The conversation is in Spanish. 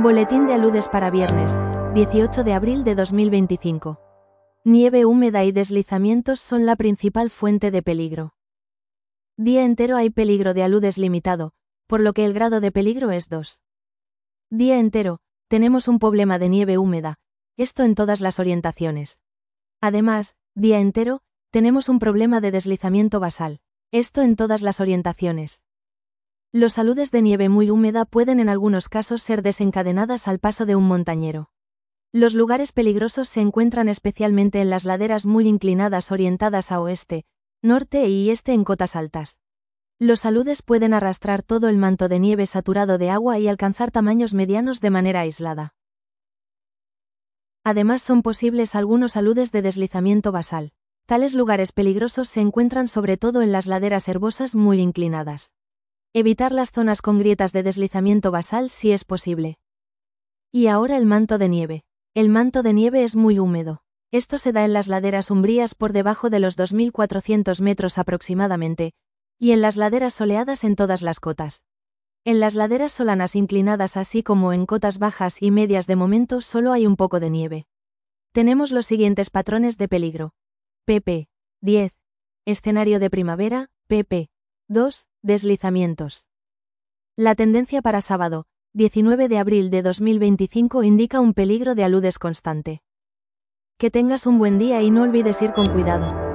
Boletín de aludes para viernes, 18 de abril de 2025. Nieve húmeda y deslizamientos son la principal fuente de peligro. Día entero hay peligro de aludes limitado, por lo que el grado de peligro es 2. Día entero, tenemos un problema de nieve húmeda, esto en todas las orientaciones. Además, día entero, tenemos un problema de deslizamiento basal, esto en todas las orientaciones. Los aludes de nieve muy húmeda pueden en algunos casos ser desencadenadas al paso de un montañero. Los lugares peligrosos se encuentran especialmente en las laderas muy inclinadas orientadas a oeste, norte y este en cotas altas. Los aludes pueden arrastrar todo el manto de nieve saturado de agua y alcanzar tamaños medianos de manera aislada. Además son posibles algunos aludes de deslizamiento basal. Tales lugares peligrosos se encuentran sobre todo en las laderas herbosas muy inclinadas. Evitar las zonas con grietas de deslizamiento basal si es posible. Y ahora el manto de nieve. El manto de nieve es muy húmedo. Esto se da en las laderas umbrías por debajo de los 2.400 metros aproximadamente, y en las laderas soleadas en todas las cotas. En las laderas solanas inclinadas así como en cotas bajas y medias de momento solo hay un poco de nieve. Tenemos los siguientes patrones de peligro. pp. 10. Escenario de primavera, pp. 2. Deslizamientos. La tendencia para sábado, 19 de abril de 2025 indica un peligro de aludes constante. Que tengas un buen día y no olvides ir con cuidado.